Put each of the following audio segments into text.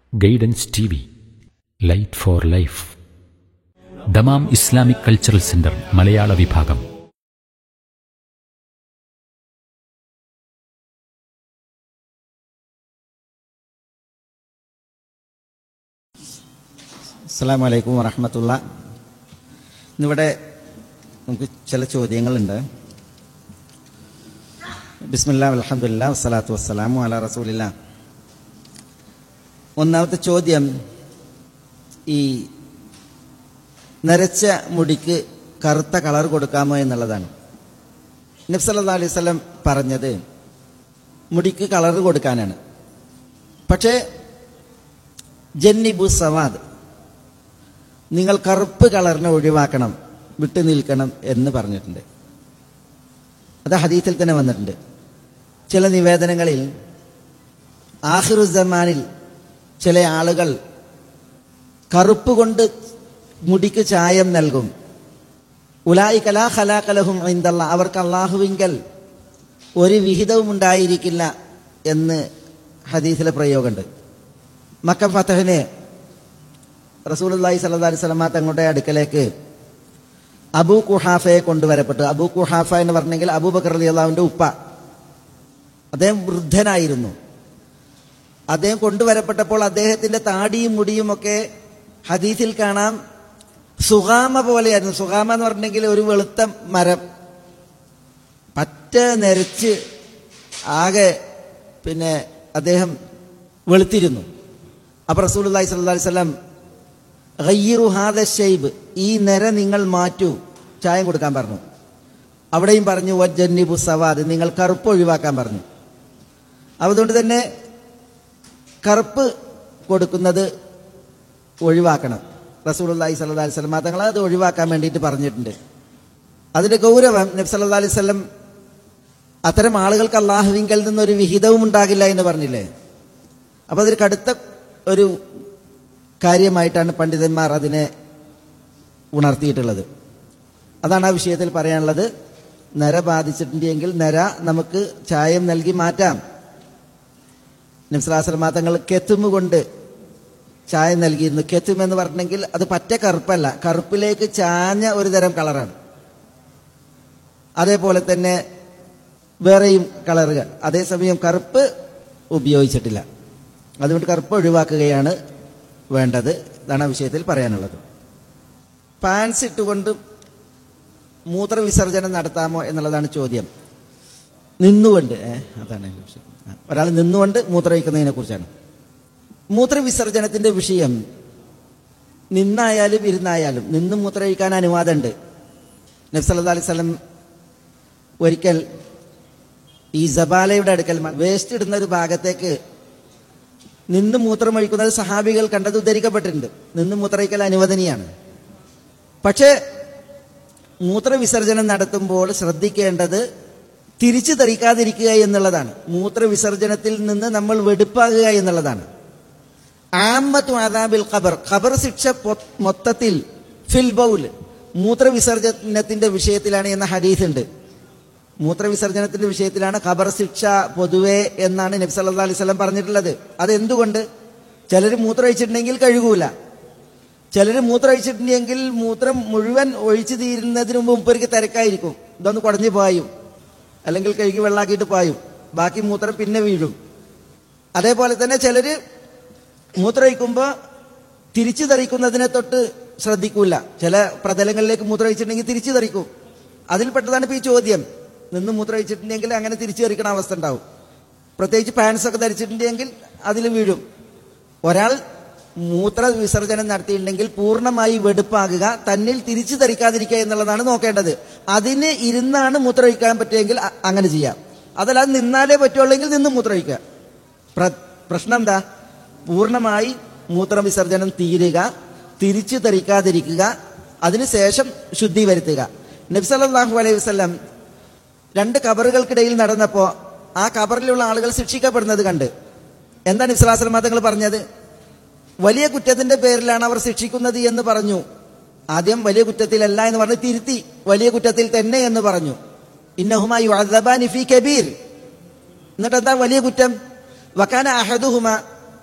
Guidance TV, light for life. Dammam Islamic cultural centre Malayala വിഭാഗം. അസ്സലാമു അലൈക്കും വറഹ്മത്തുള്ളാഹി. ഇന്നിവിടെ നമുക്ക് ചില ചോദ്യങ്ങളുണ്ട്. ബിസ്മില്ലാഹി അൽഹംദുലില്ലാഹി വസ്സലാത്തു വസ്സലാമു അലാ റസൂലില്ലാഹ്. ഒന്നാമത്തെ ചോദ്യം, ഈ നരച്ച മുടിക്ക് കറുത്ത കളർ കൊടുക്കാമോ എന്നുള്ളതാണ്. നബി സല്ലല്ലാഹു അലൈഹി വസല്ലം പറഞ്ഞത് മുടിക്ക് കളർ കൊടുക്കാനാണ്. പക്ഷേ ജന്നിബു സവാദ്, നിങ്ങൾ കറുപ്പ് കളറിനെ ഒഴിവാക്കണം, വിട്ടു നിൽക്കണം എന്ന് പറഞ്ഞിട്ടുണ്ട്. അത് ഹദീസിൽ തന്നെ വന്നിട്ടുണ്ട്. ചില നിവേദനങ്ങളിൽ ആഖിറുസ്സമാനിൽ ചില ആളുകൾ കറുപ്പ് കൊണ്ട് മുടിക്ക് ചായം നൽകും. ഉലായിക ലാ ഖലാഖ ലഹും ഇൻദല്ലാഹ്, അവർക്ക് അല്ലാഹുവിങ്കൽ ഒരു വിഹിതവും ഉണ്ടായിരിക്കില്ല എന്ന് ഹദീസിലെ പ്രയോഗമുണ്ട്. മക്ക ഫതഹിന് റസൂലുള്ളാഹി സ്വല്ലല്ലാഹു അലൈഹി വസല്ലം തങ്ങളുടെ അടുക്കലേക്ക് അബൂ ഖുഹാഫയെ കൊണ്ടുവരപ്പെട്ടു. അബൂ ഖുഹാഫ എന്ന് പറഞ്ഞെങ്കിൽ അബൂബക്കർ റളിയല്ലാഹുവിന്റെ ഉപ്പ. അദ്ദേഹം വൃദ്ധനായിരുന്നു. അദ്ദേഹം കൊണ്ടുവരപ്പെട്ടപ്പോൾ അദ്ദേഹത്തിന്റെ താടിയും മുടിയും ഒക്കെ ഹദീസിൽ കാണാം സുഗാമ പോലെയായിരുന്നു. സുഗാമ എന്ന് പറഞ്ഞെങ്കിൽ ഒരു വെളുത്ത മരം, പറ്റ നരച്ച് ആകെ അദ്ദേഹം വെളുത്തിരുന്നു. അപ്പോൾ റസൂലുള്ളാഹി സ്വല്ലല്ലാഹു അലൈഹി വസല്ലം ഗയ്യിറു ഹാദ ശൈബ്, ഈ നിര നിങ്ങൾ മാറ്റൂ, ചായം കൊടുക്കാൻ പറഞ്ഞു. അവിടെയും പറഞ്ഞു വജന്നിബു സവാദ്, നിങ്ങൾ കറുപ്പ് ഒഴിവാക്കാൻ പറഞ്ഞു. അതുകൊണ്ട് തന്നെ കറുപ്പ് കൊടുക്കുന്നത് ഒഴിവാക്കണം. റസൂലുള്ളാഹി സ്വല്ലല്ലാഹു അലൈഹി വസല്ലം തങ്ങൾ അത് ഒഴിവാക്കാൻ വേണ്ടിയിട്ട് പറഞ്ഞിട്ടുണ്ട്. അതിന്റെ ഗൗരവം, നബി സല്ലല്ലാഹു അലൈഹി വസല്ലം അത്തരം ആളുകൾക്ക് അല്ലാഹുവിങ്കൽ നിന്നൊരു വിഹിതവും ഉണ്ടാകില്ല എന്ന് പറഞ്ഞില്ലേ. അപ്പോൾ അതൊരു കടുത്ത ഒരു കാര്യമായിട്ടാണ് പണ്ഡിതന്മാർ അതിനെ ഉണർത്തിയിട്ടുള്ളത്. അതാണ് ആ വിഷയത്തിൽ പറയാനുള്ളത്. നര ബാധിച്ചിട്ടുണ്ടെങ്കിൽ നര നമുക്ക് ചായം നൽകി മാറ്റാം. നബി സല്ലല്ലാഹു അലൈഹി വസല്ലം തങ്ങൾ കെത്തുമ് കൊണ്ട് ചായം നൽകിയിരുന്നു. കെത്തും എന്ന് പറഞ്ഞെങ്കിൽ അത് പറ്റ കറുപ്പല്ല, കറുപ്പിലേക്ക് ചാഞ്ഞ ഒരു തരം കളറാണ്. അതേപോലെ തന്നെ വേറെയും കളറുകൾ. അതേസമയം കറുപ്പ് ഉപയോഗിച്ചിട്ടില്ല. അതുകൊണ്ട് കറുപ്പ് ഒഴിവാക്കുകയാണ് വേണ്ടത്. ഇതാണ് ആ വിഷയത്തിൽ പറയാനുള്ളത്. പാൻസ് ഇട്ടുകൊണ്ട് മൂത്രവിസർജനം നടത്താമോ എന്നുള്ളതാണ് ചോദ്യം. നിന്നുകൊണ്ട്, അതാണ് വിഷയം. ഒരാൾ നിന്നുകൊണ്ട് മൂത്രമൊഴിക്കുന്നതിനെ കുറിച്ചാണ്. മൂത്രവിസർജനത്തിന്റെ വിഷയം നിന്നായാലും ഇരുന്നായാലും നിന്ന് മൂത്രമൊഴിക്കാൻ അനുവാദമുണ്ട്. നബി സല്ലല്ലാഹു അലൈഹി വസല്ലം ഒരിക്കൽ ഈ സബാലയുടെ അടുക്കൽ വേസ്റ്റ് ഇടുന്ന ഒരു ഭാഗത്തേക്ക് നിന്ന് മൂത്രമൊഴിക്കുന്നത് സഹാബികൾ കണ്ടത് ഉദ്ധരിക്കപ്പെട്ടിട്ടുണ്ട്. നിന്ന് മൂത്രമൊഴിക്കൽ അനുവദനീയാണ്. പക്ഷേ മൂത്രവിസർജനം നടത്തുമ്പോൾ ശ്രദ്ധിക്കേണ്ടത് തിരിച്ചു തെറിക്കാതിരിക്കുക എന്നുള്ളതാണ്. മൂത്രവിസർജനത്തിൽ നിന്ന് നമ്മൾ വെടുപ്പാകുക എന്നുള്ളതാണ്. ആമ്മത്തു അദാബിൽ ഖബർ, ഖബർ ശിക്ഷ മൊത്തത്തിൽ ഫിൽ ബൗൽ, മൂത്രവിസർജനത്തിന്റെ വിഷയത്തിലാണ് എന്ന ഹദീസ് ഉണ്ട്. മൂത്രവിസർജനത്തിന്റെ വിഷയത്തിലാണ് ഖബർ ശിക്ഷ പൊതുവെ എന്നാണ് നബി സല്ലല്ലാഹു അലൈഹി വസല്ലം പറഞ്ഞിട്ടുള്ളത്. അതെന്തുകൊണ്ട്? ചിലർ മൂത്രമൊഴിച്ചിട്ടുണ്ടെങ്കിൽ കഴുകൂല, ചിലർ മൂത്രമൊഴിച്ചിട്ടുണ്ടെങ്കിൽ മൂത്രം മുഴുവൻ ഒഴിച്ചു തീരുന്നതിന് മുമ്പ് മുപ്പർക്ക് തിരക്കായിരിക്കും, ഇതൊന്ന് കുടഞ്ഞു പായും, അല്ലെങ്കിൽ കഴുകി വെള്ളാക്കിയിട്ട് പായും, ബാക്കി മൂത്രം പിന്നെ വീഴും. അതേപോലെ തന്നെ ചിലർ മൂത്രമൊഴിക്കുമ്പോൾ തിരിച്ചു തെറിക്കുന്നതിനെ തൊട്ട് ശ്രദ്ധിക്കൂല. ചില പ്രതലങ്ങളിലേക്ക് മൂത്രമൊഴിച്ചിട്ടുണ്ടെങ്കിൽ തിരിച്ചു തെറിക്കും. അതിൽപ്പെട്ടതാണ് ഇപ്പോൾ ഈ ചോദ്യം. നിന്ന് മൂത്രമൊഴിച്ചിട്ടുണ്ടെങ്കിൽ അങ്ങനെ തിരിച്ചു തെറിക്കണ അവസ്ഥ ഉണ്ടാവും. പ്രത്യേകിച്ച് പാൻസൊക്കെ ധരിച്ചിട്ടുണ്ടെങ്കിൽ അതിൽ വീഴും. ഒരാൾ മൂത്ര വിസർജനം നടത്തിയിട്ടുണ്ടെങ്കിൽ പൂർണ്ണമായി വെടുപ്പാകുക, തന്നിൽ തിരിച്ചു തെറിക്കാതിരിക്കുക എന്നുള്ളതാണ് നോക്കേണ്ടത്. അതിന് ഇരുന്നാണ് മൂത്രമൊഴിക്കാൻ പറ്റുമെങ്കിൽ അങ്ങനെ ചെയ്യാം. അതല്ലാതെ നിന്നാലേ പറ്റുള്ളെങ്കിൽ നിന്ന് മൂത്രമൊഴിക്കുക. പ്രശ്നം എന്താ? പൂർണ്ണമായി മൂത്രവിസർജനം തീരുക, തിരിച്ചു തെറിക്കാതിരിക്കുക, അതിനുശേഷം ശുദ്ധി വരുത്തുക. നബി സല്ലല്ലാഹു അലൈഹി വസല്ലം രണ്ട് കബറുകൾക്കിടയിൽ നടന്നപ്പോൾ ആ കബറിലുള്ള ആളുകൾ ശിക്ഷിക്കപ്പെടുന്നത് കണ്ട് എന്താ നബി സല്ലല്ലാഹു അലൈഹി വസല്ലം തങ്ങൾ പറഞ്ഞത്? വലിയ കുറ്റത്തിന്റെ പേരിലാണ് അവർ ശിക്ഷിക്കുന്നത് എന്ന് പറഞ്ഞു. ആദ്യം വലിയ കുറ്റത്തിലല്ല എന്ന് പറഞ്ഞ് തിരുത്തി വലിയ കുറ്റത്തിൽ തന്നെ എന്ന് പറഞ്ഞു. ഇന്നഹുമാ യുഅദ്ദബാനി ഫീ കബീർ. എന്നിട്ട് എന്താ വലിയ കുറ്റം? വകാന അഹദുഹുമ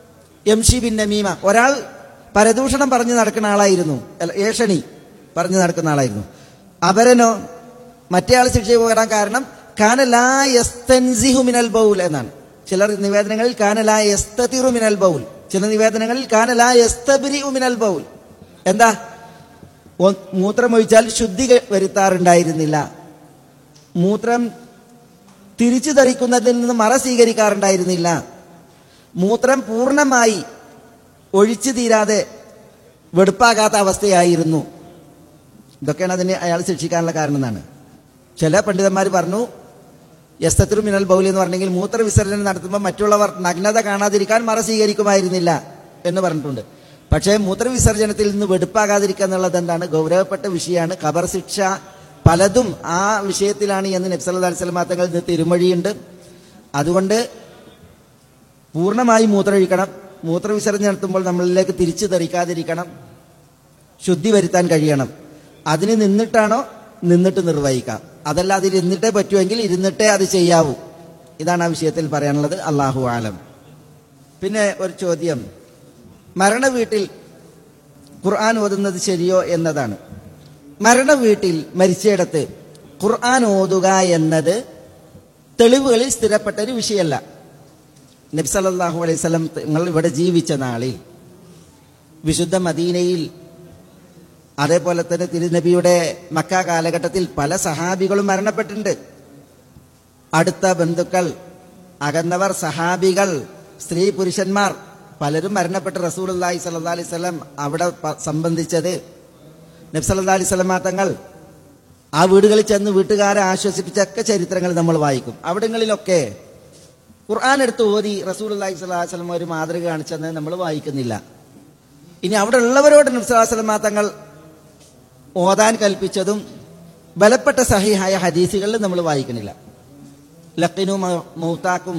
യംഷി ബിൻ നമീമ, ഒരാൾ പരദൂഷണം പറഞ്ഞു നടക്കുന്ന ആളായിരുന്നു, ഏഷണി പറഞ്ഞു നടക്കുന്ന ആളായിരുന്നു. അപരനോ, മറ്റേ ആൾ ശിക്ഷ പോകാൻ കാരണം കാന ലാ യസ്തൻസിഹു മിനൽ ബൗൽ എന്നാണ്. ചില നിവേദനങ്ങളിൽ കാന ലാ യസ്തതിറു മിനൽ ബൗൽ, ചില നിവേദനങ്ങളിൽ കാന ലാ യസ്തബ്രിഉ മിനൽ ബൗൽ. എന്താ? മൂത്രമൊഴിച്ചാൽ ശുദ്ധി വരുത്താറുണ്ടായിരുന്നില്ല, മൂത്രം തിരിച്ചു ധരിക്കുന്നതിൽ നിന്ന് മറ സ്വീകരിക്കാറുണ്ടായിരുന്നില്ല, മൂത്രം പൂർണ്ണമായി ഒഴിച്ചു തീരാതെ വെടുപ്പാകാത്ത അവസ്ഥയായിരുന്നു. ഇതൊക്കെയാണ് അതിന് അയാൾ ശിക്ഷിക്കാനുള്ള കാരണം എന്നാണ്. ചില പണ്ഡിതന്മാർ പറഞ്ഞു യസ്തതിറു മിനൽ ബൗൽ എന്ന് പറഞ്ഞെങ്കിൽ മൂത്രവിസർജനം നടത്തുമ്പോൾ മറ്റുള്ളവർ നഗ്നത കാണാതിരിക്കാൻ മറ സ്വീകരിക്കുമായിരുന്നില്ല എന്ന് പറഞ്ഞിട്ടുണ്ട്. പക്ഷേ മൂത്രവിസർജനത്തിൽ നിന്ന് വെടുപ്പാകാതിരിക്കുക എന്നുള്ളത് എന്താണ്? ഗൗരവപ്പെട്ട വിഷയമാണ്. ഖബർ ശിക്ഷ പലതും ആ വിഷയത്തിലാണ് എന്ന് നബി സല്ലല്ലാഹു അലൈഹി വസല്ലം തങ്ങൾ തിരുമൊഴിയുണ്ട്. അതുകൊണ്ട് പൂർണ്ണമായി മൂത്രമൊഴിക്കണം, മൂത്രവിസർജനം നടത്തുമ്പോൾ നമ്മളിലേക്ക് തിരിച്ചു തെറിക്കാതിരിക്കണം, ശുദ്ധി വരുത്താൻ കഴിയണം. അതിന് നിന്നിട്ടാണോ? നിന്നിട്ട് നിർവഹിക്കാം. അതല്ല അതിൽ ഇരുന്നിട്ടേ പറ്റുമെങ്കിൽ ഇരുന്നിട്ടേ അത് ചെയ്യാവൂ. ഇതാണ് ആ വിഷയത്തിൽ പറയാനുള്ളത്. അല്ലാഹു ആലം. പിന്നെ ഒരു ചോദ്യം, മരണ വീട്ടിൽ ഖുർആൻ ഓതുന്നത് ശരിയോ എന്നതാണ്. മരണ വീട്ടിൽ മരിച്ചയിടത്ത് ഖുർആൻ ഓതുക എന്നത് തെളിവുകളിൽ സ്ഥിരപ്പെട്ട ഒരു വിഷയമല്ല. നബി സല്ലല്ലാഹു അലൈഹി വസല്ലം തങ്ങൾ ഇവിടെ ജീവിച്ച നാളിൽ വിശുദ്ധ മദീനയിൽ, അതേപോലെ തന്നെ തിരുനബിയുടെ മക്ക കാലഘട്ടത്തിൽ പല സഹാബികളും മരണപ്പെട്ടിട്ടുണ്ട്. അടുത്ത ബന്ധുക്കൾ, അകന്നവർ, സഹാബികൾ, സ്ത്രീ പുരുഷന്മാർ പലരും മരണപ്പെട്ട് റസൂലുള്ളാഹി സ്വല്ലല്ലാഹി അലൈഹി വസല്ലം അവിടെ സംബന്ധിച്ചത്. നബി സല്ലല്ലാഹു അലൈഹി വസല്ലം തങ്ങൾ ആ വീടുകളിൽ ചെന്ന് വീട്ടുകാരെ ആശ്വസിപ്പിച്ചൊക്കെ ചരിത്രങ്ങൾ നമ്മൾ വായിക്കും. അവിടങ്ങളിലൊക്കെ ഖുർആൻ എടുത്ത് ഓതി റസൂലുള്ളാഹി സ്വല്ലല്ലാഹി അലൈഹി വസല്ലം ഒരു മാതൃക കാണിച്ചെന്ന് നമ്മൾ വായിക്കുന്നില്ല. ഇനി അവിടെ ഉള്ളവരോട് നബി സല്ലല്ലാഹു അലൈഹി വസല്ലം തങ്ങൾ ഓതാൻ കൽപ്പിച്ചതും ബലപ്പെട്ട സഹീഹായ ഹദീസുകളിൽ നമ്മൾ വായിക്കുന്നില്ല. ലഖിനു മൗതാക്കും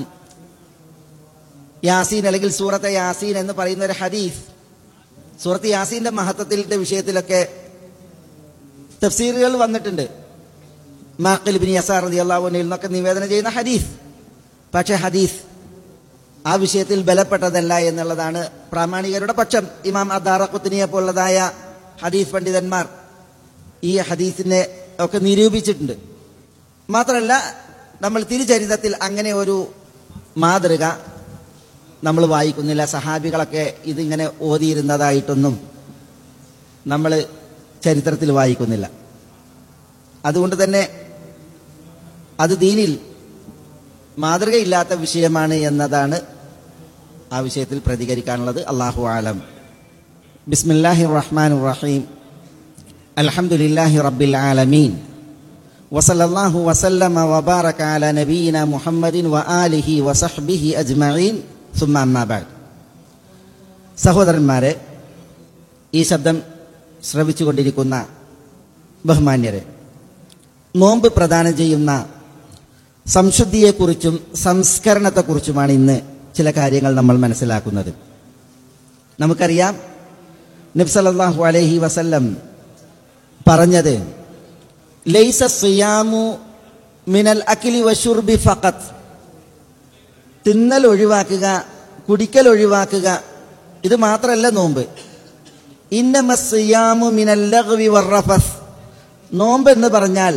യാസീൻ അല്ലെങ്കിൽ സൂറത്തെ യാസീൻ എന്ന് പറയുന്ന ഒരു ഹദീസ്, സൂറത്ത് യാസീന്റെ മഹത്വത്തിന്റെ വിഷയത്തിലൊക്കെ തഫ്സീറുകൾ വന്നിട്ടുണ്ട്. മാഖിൽ ഇബ്നു യസാർ റളിയല്ലാഹു അൻഹു എന്നൊക്കെ നിവേദനം ചെയ്യുന്ന ഹദീസ്. പക്ഷേ ഹദീസ് ആ വിഷയത്തിൽ ബലപ്പെട്ടതല്ല എന്നുള്ളതാണ് പ്രാമാണികരുടെ പക്ഷം. ഇമാം അദ്ദാറഖുത്നിയെ പോലുള്ളതായ ഹദീസ് പണ്ഡിതന്മാർ ഈ ഹദീസിനെ ഒക്കെ നിരൂപിച്ചിട്ടുണ്ട്. മാത്രമല്ല, നമ്മൾ തിരുചരിത്രത്തിൽ അങ്ങനെ ഒരു മാതൃക നമ്മൾ വായിക്കുന്നില്ല. സഹാബികളൊക്കെ ഇതിങ്ങനെ ഓതിയിരുന്നതായിട്ടൊന്നും നമ്മൾ ചരിത്രത്തിൽ വായിക്കുന്നില്ല. അതുകൊണ്ട് തന്നെ അത് ദീനിൽ മാതൃകയില്ലാത്ത വിഷയമാണ് എന്നതാണ് ആ വിഷയത്തിൽ പ്രതികരിക്കാനുള്ളത്. അല്ലാഹു ആലം. ബിസ്മില്ലാഹിർ റഹ്മാനിർ റഹീം. അൽഹംദുലില്ലാഹി റബ്ബിൽ ആലമീൻ. വസല്ലല്ലാഹു വസല്ലമ വബാറക അലാ നബിയിന മുഹമ്മദിൻ വആലിഹി വസഹ്ബിഹി അജ്മഈൻ. സുമ്മ അമ്മാ ബഅദ്. സഹോദരന്മാരെ, ഈ ശബ്ദം ശ്രവിച്ചുകൊണ്ടിരിക്കുന്ന ബഹുമാന്യരെ, നോമ്പ് പ്രദാനം ചെയ്യുന്ന സംശുദ്ധിയെക്കുറിച്ചും സംസ്കരണത്തെക്കുറിച്ചുമാണ് ഇന്ന് ചില കാര്യങ്ങൾ നമ്മൾ മനസ്സിലാക്കുന്നത്. നമുക്കറിയാം, നബി സല്ലല്ലാഹു അലൈഹി വസല്ലം പറഞ്ഞത് ലൈസ സിയാമു മിനൽ അക്ലി വശുർബി ഫഖത്ത്, തിന്നൽ ഒഴിവാക്കുക, കുടിക്കൽ ഒഴിവാക്കുക, ഇത് മാത്രമല്ല നോമ്പ്. ഇന്നമ സിയാമു മിനൽ ലഗ്വി വറഫസ്, നോമ്പ് എന്ന് പറഞ്ഞാൽ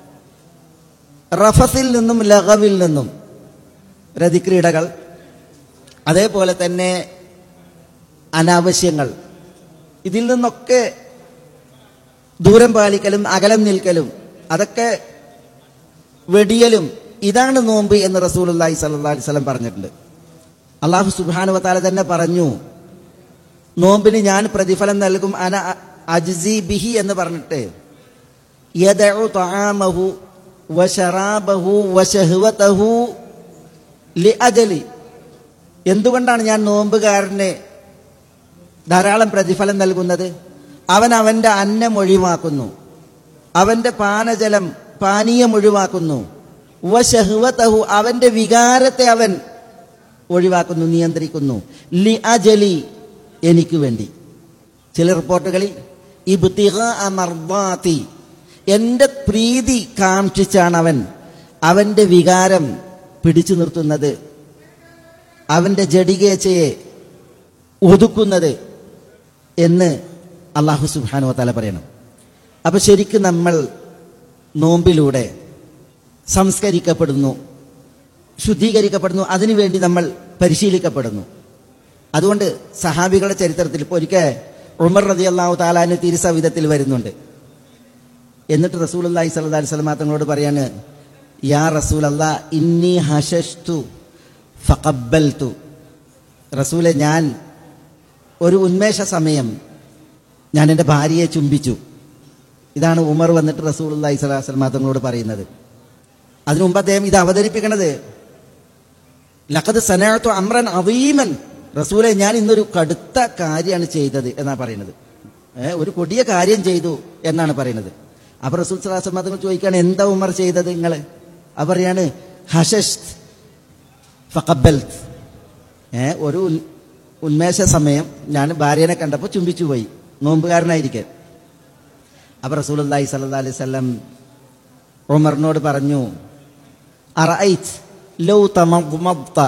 റഫസിൽ നിന്നും ലഗവിൽ നിന്നും, രതിക്രീഡകൾ, അതേപോലെ തന്നെ അനാവശ്യങ്ങൾ, ഇതിൽ നിന്നൊക്കെ ദൂരം പാലിക്കലും അകലം നിൽക്കലും, അതൊക്കെ വെടിയലും, ഇതാണ് നോമ്പ് എന്ന് റസൂലുള്ളാഹി സ്വല്ലല്ലാഹി അലൈഹി വസല്ലം പറഞ്ഞിട്ടുണ്ട്. അല്ലാഹു സുബ്ഹാനഹു വ തആല തന്നെ പറഞ്ഞു, നോമ്പിന് ഞാൻ പ്രതിഫലം നൽകും, അന അജ്സി ബിഹി എന്ന് പറഞ്ഞിട്ട്, യദഉ തആമഹു വശറാബഹു വശഹ്വതഹു ലിഅജലി. എന്തുകൊണ്ടാണ് ഞാൻ നോമ്പുകാരന് ധാരാളം പ്രതിഫലം നൽകുന്നത്? അവൻ അവൻ്റെ അന്നം ഒഴിവാക്കുന്നു, അവൻ്റെ പാനീയം ഒഴിവാക്കുന്നു, വശഹ്വതഹു അവൻ്റെ വികാരത്തെ അവൻ ഒഴിവാക്കുന്നു, നിയന്ത്രിക്കുന്നു, ലിഅജലി എനിക്ക് വേണ്ടി. ചില റിപ്പോർട്ടുകളിൽ ഇബ്തിഗാഅ മർദാതി, എൻ്റെ പ്രീതി കാക്ഷിച്ചാണ് അവൻ്റെ വികാരം പിടിച്ചു നിർത്തുന്നത്, അവൻ്റെ ജഡികേച്ഛയെ ഒതുക്കുന്നത് എന്ന് അല്ലാഹു സുബ്ഹാനഹു വ തആല പറയണം. അപ്പം ശരിക്കും നമ്മൾ നോമ്പിലൂടെ സംസ്കരിക്കപ്പെടുന്നു, ശുദ്ധീകരിക്കപ്പെടുന്നു, അതിനുവേണ്ടി നമ്മൾ പരിശീലിക്കപ്പെടുന്നു. അതുകൊണ്ട് സഹാബികളുടെ ചരിത്രത്തിൽ ഇപ്പോൾ ഒരിക്കൽ ഉമർ റളിയല്ലാഹു തആല അൻഹു തിരുസവിധത്തിൽ വരുന്നുണ്ട്. എന്നിട്ട് റസൂലുള്ളാഹി സ്വല്ലല്ലാഹു അലൈഹി വസല്ലം തങ്ങളോട് പറയാണ്, യാ റസൂലല്ലാഹ് ഇന്നി ഹശഷ്തു ഫഖബ്ബൽതു. റസൂലെ, ഞാൻ ഒരു ഉന്മേഷ സമയം ഞാൻ എൻ്റെ ഭാര്യയെ ചുംബിച്ചു. ഇതാണ് ഉമർ വന്നിട്ട് റസൂലുള്ളാഹി സ്വല്ലല്ലാഹു അലൈഹി വസല്ലം തങ്ങളോട് പറയുന്നത്. അതിനു മുമ്പ് അദ്ദേഹം ഇത് അവതരിപ്പിക്കണത് ലഖദ് സനഅതു അംറൻ അദീമൻ. റസൂലെ, ഞാൻ ഇന്നൊരു കടുത്ത കാര്യമാണ് ചെയ്തത് എന്നാണ് പറയുന്നത്. ഒരു കൊടിയ കാര്യം ചെയ്തു എന്നാണ് പറയുന്നത്. അപ്പോൾ റസൂൽ സ്വല്ലല്ലാഹു അലൈഹി വസല്ലം തങ്ങൾ ചോദിക്കുകയാണ്, എന്താ ഉമർ ചെയ്തത് നിങ്ങൾ? അപ്പോൾ പറയാണ് ഹശഷ്ത് ഫഖബ്ബൽത്. ഒരു ഉന്മേഷ സമയം ഞാൻ ഭാര്യനെ കണ്ടപ്പോൾ ചുംബിച്ചു പോയി, നോമ്പുകാരനായിരിക്കെ. അപ്പോൾ റസൂലുള്ളാഹി സ്വല്ലല്ലാഹു അലൈഹി വസല്ലം ഉമറിനോട് പറഞ്ഞു, അറഅയ്ത് ലൗ തമദ്മദ്ത.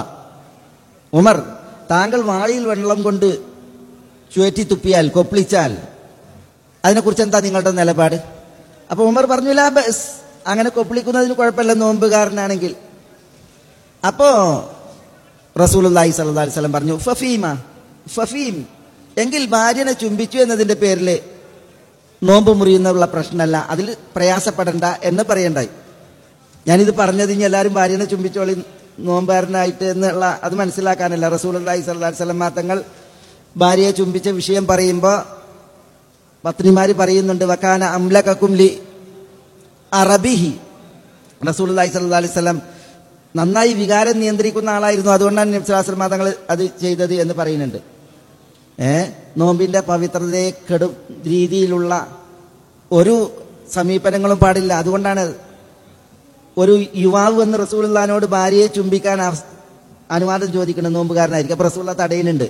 ഉമർ, താങ്കൾ വായിൽ വെള്ളം കൊണ്ട് ചുഴറ്റി തുപ്പിയാൽ, കൊപ്പിളിച്ചാൽ അതിനെക്കുറിച്ച് എന്താ നിങ്ങളുടെ നിലപാട്? അപ്പോൾ ഉമർ പറഞ്ഞു, ലാ ബഅസ്, അങ്ങനെ കൊപ്പിളിക്കുന്നതിന് കുഴപ്പമില്ല നോമ്പുകാരനാണെങ്കിൽ. അപ്പോൾ റസൂലുള്ളാഹി സ്വല്ലല്ലാഹു അലൈഹി വസല്ലം പറഞ്ഞു, ഫഫീം, എങ്കിൽ ഭാര്യനെ ചുംബിച്ചു എന്നതിൻ്റെ പേരിൽ നോമ്പ് മുറിയുന്നുള്ള പ്രശ്നമല്ല, അതിൽ പ്രയാസപ്പെടണ്ട എന്ന് പറയണ്ടായി. ഞാനിത് പറഞ്ഞത് ഇനി എല്ലാവരും ഭാര്യനെ ചുംബിച്ചോളി നോമ്പുകാരനായിട്ട് എന്നുള്ള അത് മനസ്സിലാക്കാനല്ല. റസൂലുള്ളാഹി സ്വല്ലല്ലാഹു അലൈഹി വസല്ലം തങ്ങൾ ഭാര്യയെ ചുംബിച്ച വിഷയം പറയുമ്പോൾ പത്നിമാർ പറയുന്നുണ്ട്, വകാന അംലകകും ലി അറബിഹി. റസൂലുള്ളാഹി സ്വല്ലല്ലാഹു അലൈഹി വസല്ലം നന്നായി വികാരം നിയന്ത്രിക്കുന്ന ആളായിരുന്നു, അതുകൊണ്ടാണ് നബി സ്വല്ലല്ലാഹു അലൈഹി വസല്ലം തങ്ങൾ അത് ചെയ്തത് എന്ന് പറയുന്നുണ്ട്. നോമ്പിൻ്റെ പവിത്രതയെ കെടും രീതിയിലുള്ള ഒരു സമീപനങ്ങളും പാടില്ല. അതുകൊണ്ടാണ് ഒരു യുവാവ് വന്ന് റസൂലുള്ളാഹിനോട് ഭാര്യയെ ചുംബിക്കാൻ അനുവാദം ചോദിക്കുന്നത്, നോമ്പുകാരനായിരിക്കും. അപ്പോൾ റസൂലുള്ളാഹി തടയുന്നുണ്ട്.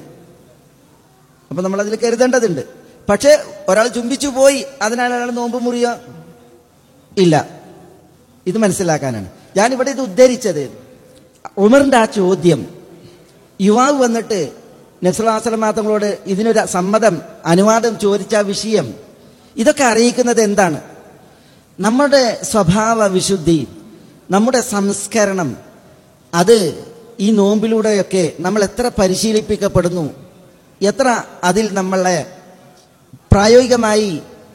അപ്പം നമ്മളതിൽ കരുതേണ്ടതുണ്ട്. പക്ഷേ ഒരാൾ ചുംബിച്ചു പോയി, അതിനാൽ അയാൾ നോമ്പ് മുറിയോ ഇല്ല. ഇത് മനസ്സിലാക്കാനാണ് ഞാനിവിടെ ഇത് ഉദ്ധരിച്ചത്. ഉമറിൻ്റെ ആ ചോദ്യം, യുവാവ് വന്നിട്ട് നബി സല്ലല്ലാഹു അലൈഹി വസല്ലം തങ്ങളോട് ഇതിനൊരു സമ്മതം, അനുവാദം ചോദിച്ച വിഷയം, ഇതൊക്കെ അറിയിക്കുന്നത് എന്താണ്? നമ്മുടെ സ്വഭാവ വിശുദ്ധി, നമ്മുടെ സംസ്കരണം, അത് ഈ നോമ്പിലൂടെയൊക്കെ നമ്മൾ എത്ര പരിശീലിപ്പിക്കപ്പെടുന്നു, എത്ര അതിൽ നമ്മളെ പ്രായോഗികമായി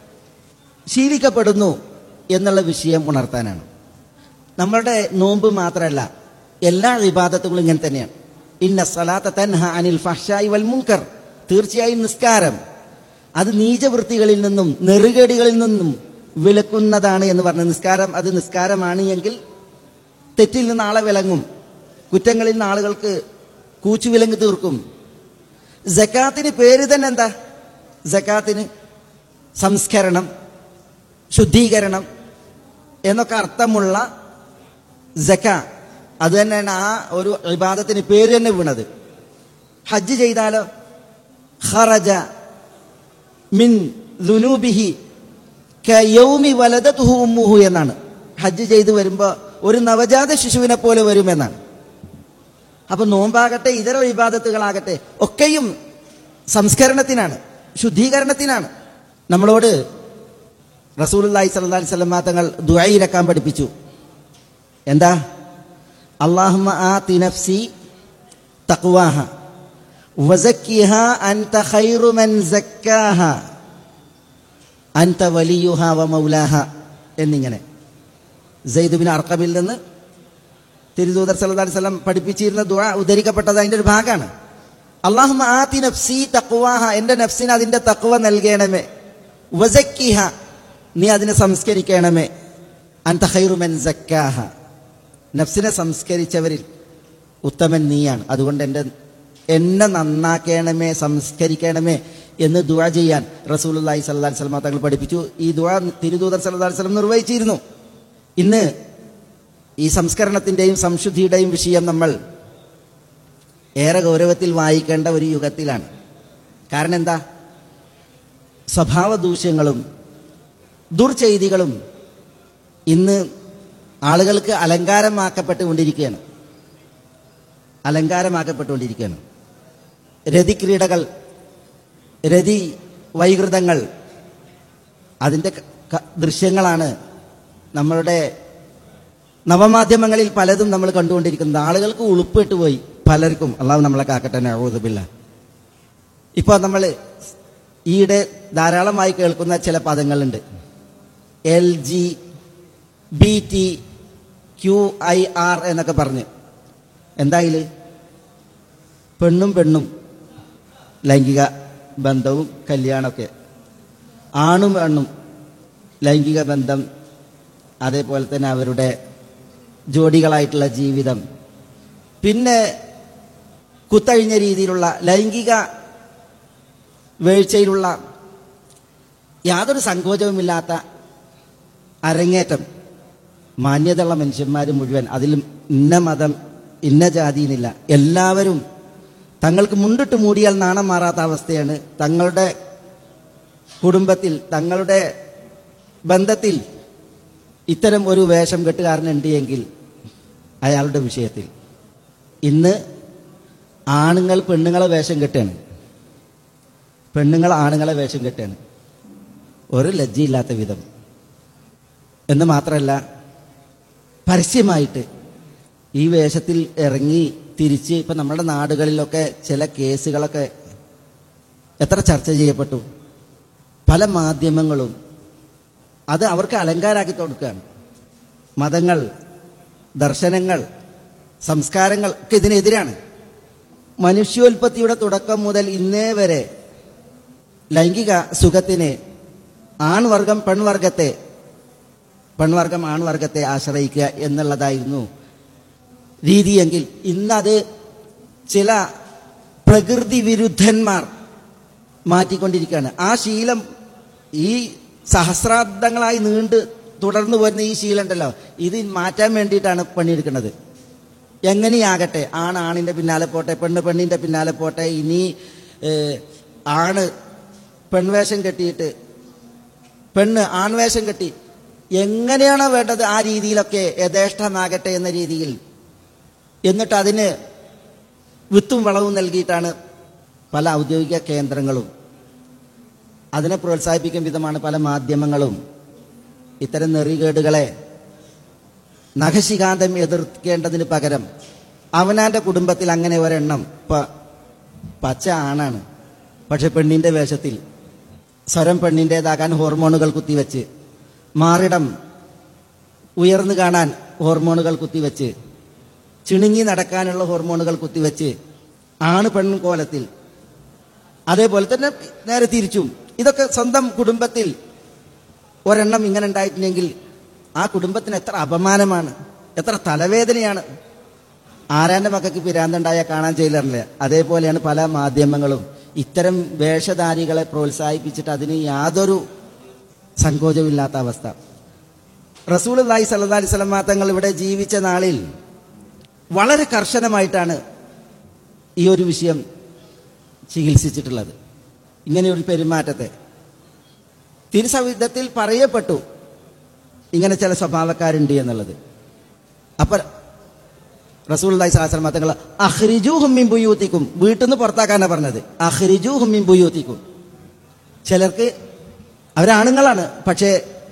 ശീലിക്കപ്പെടുന്നു എന്നുള്ള വിഷയം ഉണർത്താനാണ്. നമ്മളുടെ നോമ്പ് മാത്രമല്ല, എല്ലാ ഇബാദത്തുകളും ഇങ്ങനെ തന്നെയാണ്. ഇന്ന സ്വലാത്ത തൻഹ അനിൽ ഫഹ്ശായി വൽ മുൻകർ. തീർച്ചയായും നിസ്കാരം അത് നീചവൃത്തികളിൽ നിന്നും നെറുകേടുകളിൽ നിന്നും വിലക്കുന്നതാണ് എന്ന് പറഞ്ഞ നിസ്കാരം, അത് നിസ്കാരമാണ് എങ്കിൽ തെറ്റിൽ നിന്ന് ആളെ വിലങ്ങും, കുറ്റങ്ങളിൽ നിന്ന് ആളുകൾക്ക് കൂച്ചുവിലങ്ങ് തീർക്കും. സക്കാത്തിന് പേര് തന്നെ എന്താ? സക്കാത്തിന് സംസ്കരണം, ശുദ്ധീകരണം എന്നൊക്കെ അർത്ഥമുള്ള സക്ക, അത് തന്നെയാണ് ആ ഒരു ഇബാദത്തിന് പേര് തന്നെ വീണത്. ഹജ്ജ് ചെയ്താലോ ഖറജ മിൻ ദുനൂബിഹി കയൗമി വലദതുഹു ഉമ്മുഹു എന്നാണ്. ഹജ്ജ് ചെയ്ത് വരുമ്പോൾ ഒരു നവജാത ശിശുവിനെ പോലെ വരുമെന്നാണ്. അപ്പം നോമ്പാകട്ടെ ഇതര ഇബാദത്തുകളാകട്ടെ ഒക്കെയും സംസ്കരണത്തിനാണ്, ശുദ്ധീകരണത്തിനാണ്. നമ്മളോട് റസൂലുള്ളാഹി സ്വല്ലല്ലാഹു അലൈഹി വസല്ലം തങ്ങൾ ദുആയിരക്കാൻ പഠിപ്പിച്ചു. എന്താ? അല്ലാഹുമ്മ ആതി നഫ്സി തഖ്വാഹ വസക്കിഹ അൻത ഖൈറു മൻ സക്കാഹ അൻത വലിയുഹ വ മൗലാഹ എന്നിങ്ങനെ സെയ്ദ് ബിൻ അർഖമിൽ നിന്ന് തിരുദൂതർ സല്ലല്ലാഹു അലൈഹി വസല്ലം പഠിപ്പിച്ചിരുന്ന ദുആ ഉദ്ധരിക്കപ്പെട്ടത് അതിൻ്റെ ഒരു ഭാഗമാണ്. അല്ലാഹുമ്മ ആതി നഫ്സി തഖ്വാഹ, എൻ്റെ നഫ്സിന് അതിൻ്റെ തഖ്വ നൽകണമേ. വസക്കിഹ, നീ അതിനെ സംസ്കരിക്കണമേ. അൻത ഖൈറു മൻ സക്കാഹ, നഫ്സിനെ സംസ്കരിച്ചവരിൽ ഉത്തമൻ നീയാണ്. അതുകൊണ്ട് എന്നെ നന്നാക്കണമേ, സംസ്കരിക്കണമേ എന്ന് ദുആ ചെയ്യാൻ റസൂലുള്ളാഹി സ്വല്ലല്ലാഹു അലൈഹി വസല്ലം തങ്ങൾ പഠിപ്പിച്ചു. ഈ ദുആ തിരുദൂതർ സല്ലല്ലാഹു അലൈഹി വസല്ലം നിർവഹിച്ചിരുന്നു. ഇന്ന് ഈ സംസ്കരണത്തിൻ്റെയും സംശുദ്ധിയുടെയും വിഷയം നമ്മൾ ഏറെ ഗൗരവത്തിൽ വായിക്കേണ്ട ഒരു യുഗത്തിലാണ്. കാരണം എന്താ? സ്വഭാവ ദൂഷ്യങ്ങളും ദുർചെയ്തികളും ഇന്ന് ആളുകൾക്ക് അലങ്കാരമാക്കപ്പെട്ടുകൊണ്ടിരിക്കുകയാണ്. രതിക്രീഡകൾ, രതി വൈകൃതങ്ങൾ, അതിൻ്റെ ദൃശ്യങ്ങളാണ് നമ്മളുടെ നവമാധ്യമങ്ങളിൽ പലതും നമ്മൾ കണ്ടുകൊണ്ടിരിക്കുന്നത്. ആളുകൾക്ക് ഉളുപ്പിട്ട് പോയി പലർക്കും. അള്ളാഹു നമ്മളെ കാക്കട്ടെ, നഊദു ബില്ലാഹ്. ഇപ്പോൾ നമ്മൾ ഈയിടെ ധാരാളമായി കേൾക്കുന്ന ചില പദങ്ങളുണ്ട്. LGBTQIR എന്നൊക്കെ പറഞ്ഞ്. എന്തായാലും പെണ്ണും ലൈംഗിക ബന്ധവും കല്യാണമൊക്കെ, ആണും പെണ്ണും ലൈംഗിക ബന്ധം, അതേപോലെ തന്നെ അവരുടെ ജോഡികളായിട്ടുള്ള ജീവിതം, പിന്നെ കുത്തഴിഞ്ഞ രീതിയിലുള്ള ലൈംഗിക വീഴ്ചയിലുള്ള യാതൊരു സങ്കോചവുമില്ലാത്ത അരങ്ങേറ്റം. മാന്യതയുള്ള മനുഷ്യന്മാർ മുഴുവൻ, അതിലും ഇന്ന മതം ഇന്ന ജാതി എന്നില്ല, എല്ലാവരും തങ്ങൾക്ക് മുണ്ടിട്ട് മൂടിയാൽ നാണം മാറാത്ത അവസ്ഥയാണ്. തങ്ങളുടെ കുടുംബത്തിൽ, തങ്ങളുടെ ബന്ധത്തിൽ ഇത്തരം ഒരു വേഷം കെട്ടുകാരനുണ്ട് എങ്കിൽ അയാളുടെ വിഷയത്തിൽ ഇന്ന് ആണുങ്ങൾ പെണ്ണുങ്ങളെ വേഷം കെട്ടാണ്, പെണ്ണുങ്ങൾ ആണുങ്ങളെ വേഷം കെട്ടാണ്, ഒരു ലജ്ജയില്ലാത്ത വിധം. എന്ന് മാത്രമല്ല, പരസ്യമായിട്ട് ഈ വേഷത്തിൽ ഇറങ്ങി തിരിച്ച് ഇപ്പം നമ്മുടെ നാടുകളിലൊക്കെ ചില കേസുകളൊക്കെ എത്ര ചർച്ച ചെയ്യപ്പെട്ടു. പല മാധ്യമങ്ങളും അത് അവർക്ക് അലങ്കാരാക്കി കൊടുക്കുകയാണ്. മതങ്ങൾ, ദർശനങ്ങൾ, സംസ്കാരങ്ങൾ ഒക്കെ ഇതിനെതിരാണ്. മനുഷ്യോൽപത്തിയുടെ തുടക്കം മുതൽ ഇന്നേ വരെ ലൈംഗിക സുഖത്തിന് ആൺവർഗം പെൺവർഗം ആൺവർഗത്തെ ആശ്രയിക്കുക എന്നുള്ളതായിരുന്നു രീതിയെങ്കിൽ ഇന്നത് ചില പ്രകൃതി വിരുദ്ധന്മാർ മാറ്റിക്കൊണ്ടിരിക്കുകയാണ്. ആ ശീലം ഈ സഹസ്രാബ്ദങ്ങളായി നീണ്ട് തുടർന്നു വരുന്ന ഈ ശീലം ഉണ്ടല്ലോ, ഇത് മാറ്റാൻ വേണ്ടിയിട്ടാണ് പണിയെടുക്കുന്നത്. എങ്ങനെയാകട്ടെ, ആണിൻ്റെ പിന്നാലെ പോട്ടെ, പെണ്ണിൻ്റെ പിന്നാലെ പോട്ടെ. ഇനി ആണ് പെൺവേഷം കെട്ടിയിട്ട് പെണ്ണ് ആൺവേഷം കെട്ടി എങ്ങനെയാണോ വേണ്ടത് ആ രീതിയിലൊക്കെ യഥേഷ്ടമാകട്ടെ എന്ന രീതിയിൽ, എന്നിട്ട് അതിന് വിത്തും വളവും നൽകിയിട്ടാണ് പല ഔദ്യോഗിക കേന്ദ്രങ്ങളും, അതിനെ പ്രോത്സാഹിപ്പിക്കും വിധമാണ് പല മാധ്യമങ്ങളും ഇത്തരം നെറികേടുകളെ നഖശികാന്തം എതിർക്കേണ്ടതിന് പകരം അവനാൻ്റെ കുടുംബത്തിൽ അങ്ങനെ ഒരെണ്ണം പച്ച ആണാണ്, പക്ഷെ പെണ്ണിൻ്റെ വേഷത്തിൽ സ്വരം പെണ്ണിൻ്റേതാകാൻ ഹോർമോണുകൾ കുത്തിവെച്ച്, മാറിടം ഉയർന്നു കാണാൻ ഹോർമോണുകൾ കുത്തിവെച്ച്, ചിണുങ്ങി നടക്കാനുള്ള ഹോർമോണുകൾ കുത്തിവെച്ച്, ആണ് പെണ്ണും കോലത്തിൽ. അതേപോലെ തന്നെ നേരെ തിരിച്ചും. ഇതൊക്കെ സ്വന്തം കുടുംബത്തിൽ ഒരെണ്ണം ഇങ്ങനെ ഉണ്ടായിട്ടുണ്ടെങ്കിൽ ആ കുടുംബത്തിന് എത്ര അപമാനമാണ്, എത്ര തലവേദനയാണ്. ആരാൻ്റെ മക്കൾക്ക് പിരാന്തുണ്ടായാൽ കാണാൻ ചെയ്യില്ല. അതേപോലെയാണ് പല മാധ്യമങ്ങളും ഇത്തരം വേഷധാരികളെ പ്രോത്സാഹിപ്പിച്ചിട്ട് അതിന് യാതൊരു സങ്കോചമില്ലാത്ത അവസ്ഥ. റസൂലുള്ളാഹി സ്വല്ലല്ലാഹി അലൈഹി വസല്ലം തങ്ങൾ ഇവിടെ ജീവിച്ച നാളിൽ വളരെ കർശനമായിട്ടാണ് ഈ ഒരു വിഷയം ചികിത്സിച്ചിട്ടുള്ളത്. ഇങ്ങനെയൊരു പെരുമാറ്റത്തെ തിരുസവിധത്തിൽ പറയപ്പെട്ടു ഇങ്ങനെ ചില സ്വഭാവക്കാരുണ്ട് എന്നുള്ളത്. അപ്പം റസൂലുള്ളാഹി സ്വല്ലല്ലാഹി അലൈഹി വസല്ലം തങ്ങൾ അഖ്രിജൂഹും മിൻ ബുയൂതിക്കും, വീട്ടിൽ നിന്ന് പുറത്താക്കാനാണ് പറഞ്ഞത്. അഖ്രിജൂഹും മിൻ ബുയൂതിക്കും. ചിലർക്ക് അവരാണുങ്ങളാണ്, പക്ഷേ